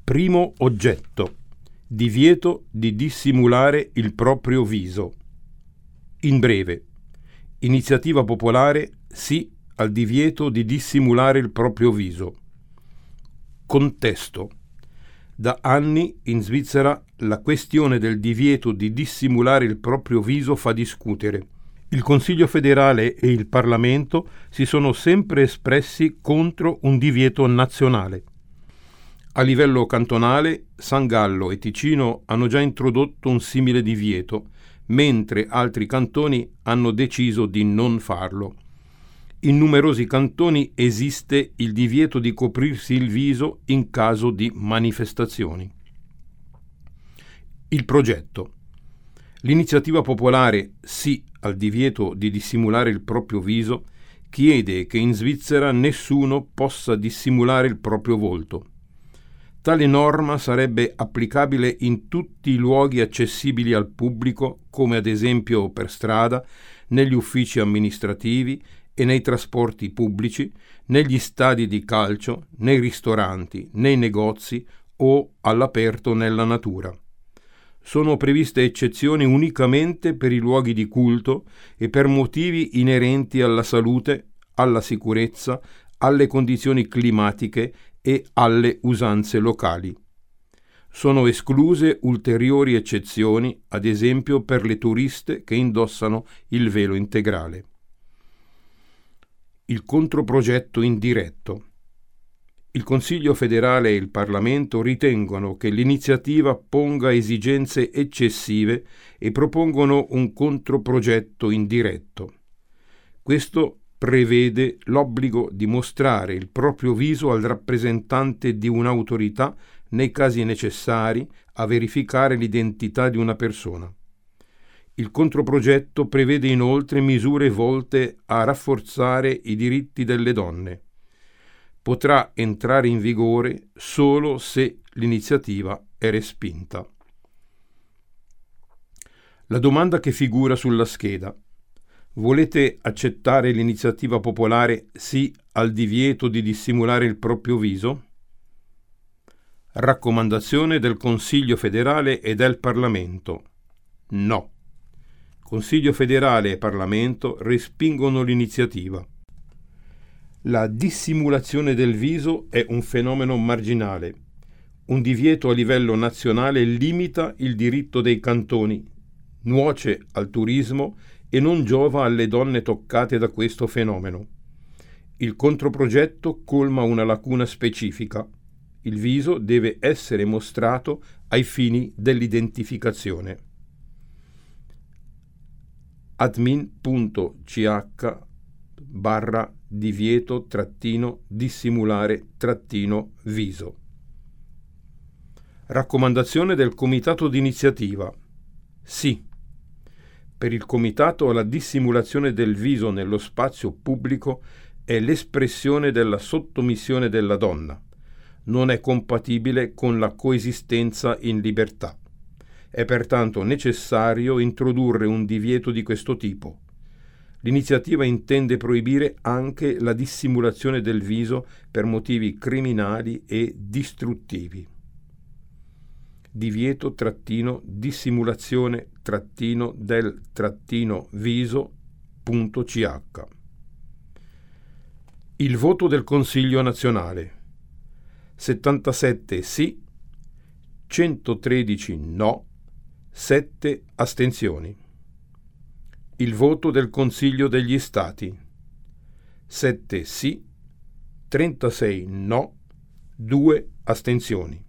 Primo oggetto: divieto di dissimulare il proprio viso. In breve, iniziativa popolare sì al divieto di dissimulare il proprio viso. Contesto: da anni in Svizzera la questione del divieto di dissimulare il proprio viso fa discutere. Il Consiglio federale e il Parlamento si sono sempre espressi contro un divieto nazionale. A livello cantonale, San Gallo e Ticino hanno già introdotto un simile divieto, mentre altri cantoni hanno deciso di non farlo. In numerosi cantoni esiste il divieto di coprirsi il viso in caso di manifestazioni. Il progetto. L'iniziativa popolare sì al divieto di dissimulare il proprio viso chiede che in Svizzera nessuno possa dissimulare il proprio volto. Tale norma sarebbe applicabile in tutti i luoghi accessibili al pubblico, come ad esempio per strada, negli uffici amministrativi e nei trasporti pubblici, negli stadi di calcio, nei ristoranti, nei negozi o all'aperto nella natura. Sono previste eccezioni unicamente per i luoghi di culto e per motivi inerenti alla salute, alla sicurezza, alle condizioni climatiche e alle usanze locali. Sono escluse ulteriori eccezioni, ad esempio per le turiste che indossano il velo integrale. Il controprogetto indiretto. Il Consiglio federale e il Parlamento ritengono che l'iniziativa ponga esigenze eccessive e propongono un controprogetto indiretto. Questo prevede l'obbligo di mostrare il proprio viso al rappresentante di un'autorità nei casi necessari a verificare l'identità di una persona. Il controprogetto prevede inoltre misure volte a rafforzare i diritti delle donne. Potrà entrare in vigore solo se l'iniziativa è respinta. La domanda che figura sulla scheda: volete accettare l'iniziativa popolare sì al divieto di dissimulare il proprio viso? Raccomandazione del Consiglio federale e del Parlamento: no. Consiglio federale e Parlamento respingono l'iniziativa. La dissimulazione del viso è un fenomeno marginale. Un divieto a livello nazionale limita il diritto dei cantoni, nuoce al turismo e non giova alle donne toccate da questo fenomeno. Il controprogetto colma una lacuna specifica. Il viso deve essere mostrato ai fini dell'identificazione. admin.ch/divieto-dissimulare-viso. Raccomandazione del Comitato d'iniziativa: sì. Per il Comitato la dissimulazione del viso nello spazio pubblico è l'espressione della sottomissione della donna. Non è compatibile con la coesistenza in libertà. È pertanto necessario introdurre un divieto di questo tipo. L'iniziativa intende proibire anche la dissimulazione del viso per motivi criminali e distruttivi. divieto-dissimulazione-del-viso.ch. Il voto del Consiglio nazionale: 77 sì, 113 no, 7 astensioni. Il voto del Consiglio degli Stati: 7 sì, 36 no, 2 astensioni.